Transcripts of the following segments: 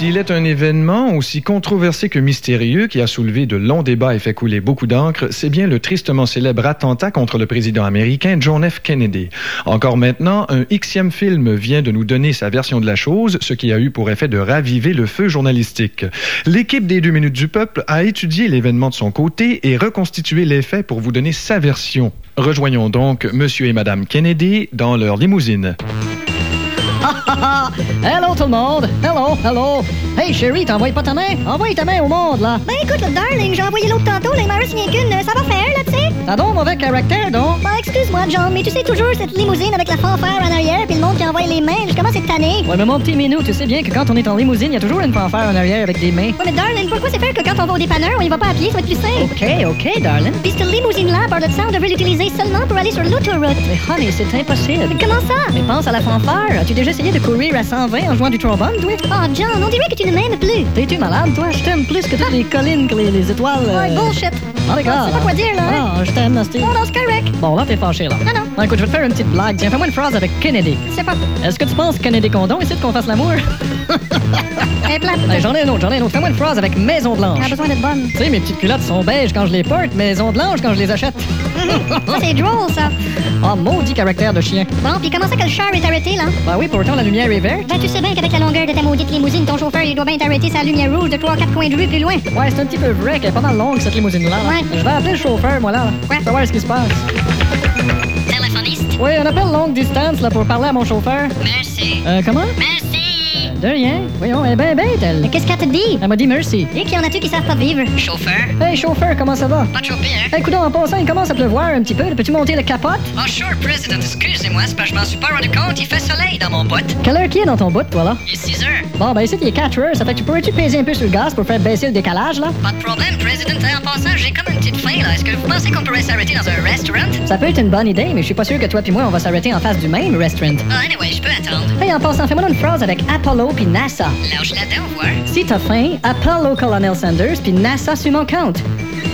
S'il est un événement aussi controversé que mystérieux qui a soulevé de longs débats et fait couler beaucoup d'encre, c'est bien le tristement célèbre attentat contre le président américain John F. Kennedy. Encore maintenant, un Xème film vient de nous donner sa version de la chose, ce qui a eu pour effet de raviver le feu journalistique. L'équipe des 2 minutes du peuple a étudié l'événement de son côté et reconstitué les faits pour vous donner sa version. Rejoignons donc Monsieur et Madame Kennedy dans leur limousine. Hello tout le monde! Hello! Hey chérie, t'envoies pas ta main? Envoie ta main au monde, là! Ben écoute, le darling, j'ai envoyé l'autre tantôt, les Maris rien qu'une, ça va faire, là, tu sais? T'as donc mauvais caractère, donc? Ben excuse-moi, John, mais tu sais toujours cette limousine avec la fanfare en arrière puis le monde qui envoie les mains, je commence à être tanné. Ouais, mais mon petit minou, tu sais bien que quand on est en limousine, il y a toujours une fanfare en arrière avec des mains. Ouais, mais darling, pourquoi c'est faire que quand on va au dépanneur, on y va pas à pied, ça va être plus simple? OK, darling. Puis cette limousine-là, par le temps, on devrait l'utiliser seulement pour aller sur l'autoroute. Mais honey, c'est impossible. Mais comment ça? Mais pense à la fanfare. As-tu déjà essayé de courir à 120 en jouant du trombone, toi? Oh, John, on dirait que tu ne m'aimes plus. T'es-tu malade, toi? Je t'aime plus que toutes les collines, que les étoiles. Ouais, bullshit. Ah, d'accord. Je sais pas quoi dire, là. Ah, je t'aime, Nasty. Non, c'est correct. Bon, là, t'es fâché, là. Non. Bon, écoute, je vais te faire une petite blague. Tiens, fais-moi une phrase avec Kennedy. Je sais pas. Est-ce que tu penses que Kennedy Condon essaie de qu'on fasse l'amour? Elle est plate. Hey, j'en ai un autre. Fais-moi une phrase avec Maison Blanche. Elle a besoin d'être bonne. Tu sais, mes petites culottes sont beiges quand je les porte, Maison Blanche quand je les achète. Ça, c'est drôle, ça. Oh, maudit caractère de chien. Bon, puis comment ça que le char est arrêté, là? Ben oui, pourtant la lumière est verte. Ben, tu sais bien qu'avec la longueur de ta maudite limousine, ton chauffeur, il doit bien t'arrêter sa lumière rouge de 3-4 coins de rue plus loin. Ouais, c'est un petit peu vrai qu'elle est pas mal longue, cette limousine-là. Là. Ouais. Je vais appeler le chauffeur, moi, là. Quoi? Je vais voir ce qui se passe. Téléphoniste? Oui, un appel longue distance, là, pour parler à mon chauffeur. Merci. Comment? Merci. De rien. Voyons, elle est bien bête, elle. Mais qu'est-ce qu'elle te dit? Elle m'a dit merci. Et qu'il y en a-tu qui savent pas vivre? Chauffeur? Hey, chauffeur, comment ça va? Pas de chauffer, hein? Hey, coudonc, en passant, il commence à pleuvoir un petit peu. Peux-tu monter le capote? Oh, sure, President. Excusez-moi, c'est parce que je m'en suis pas rendu compte. Il fait soleil dans mon bout. Quelle heure qu'il est dans ton bout, toi, là? Il est 6 heures. Bon, ben ici, il est 4 heures. Ça fait que tu pourrais-tu peser un peu sur le gaz pour faire baisser le décalage, là? Pas de problème, President. En passant, j'ai comme une petite faim, là. Est-ce que vous pensez qu'on pourrait s'arrêter dans un restaurant? Ça peut être une bonne idée, mais je suis pas sûr que toi puis moi, on va s'arrêter en face du même restaurant. Ah, anyway, je peux attendre. Hey, en passant, fais-moi une phrase avec Apollo puis NASA. Lâche la dent, voir. Si t'as faim, appelle au Colonel Sanders puis NASA sur mon compte.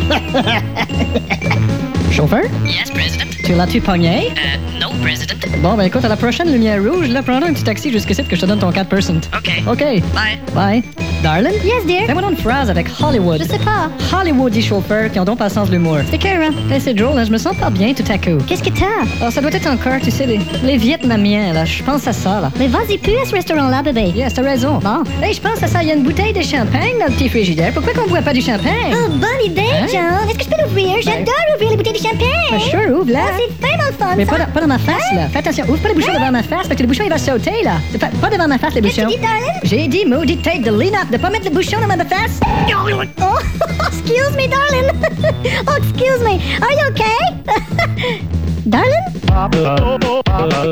Chauffeur? Yes, President. Tu l'as-tu pogné? No, President. Bon, ben écoute, à la prochaine lumière rouge, là, prends un petit taxi jusqu'ici que je te donne ton 4%. OK. OK. Bye. Bye. Darling? Yes, dear. Fais-moi donc une phrase avec Hollywood. Je sais pas. Hollywood dit chauffeur qui ont donc pas le sens de l'humour. C'est cœur, hein? Hey, c'est drôle, hein, je me sens pas bien tout à coup. Qu'est-ce que t'as? Alors, ça doit être encore, tu sais, les Vietnamiens, là. Je pense à ça, là. Mais vas-y plus à ce restaurant-là, bébé. Yes, t'as raison. Bon. Hey, je pense à ça. Il y a une bouteille de champagne dans le petit frigidaire. Pourquoi qu'on boit pas du champagne? Oh, bonne idée, Hein? John. Est-ce que je peux l'ouvrir? J'adore ouvrir les bouteilles de champagne. Ben, sure, ouvre-la. Ah, c'est vraiment le fun, Mais ça. pas dans ma face, là. Fais attention. Ouvre pas le bouchon devant ma face parce que le bouchon, il va sauter, là. Pas devant ma face, le Qu'est-ce que bouchon. tu dis, darling? J'ai dit, maudite tête de lean up, de pas mettre le bouchon dans ma face. Oh, excuse me, darling. Oh, excuse me. Are you okay? Darling?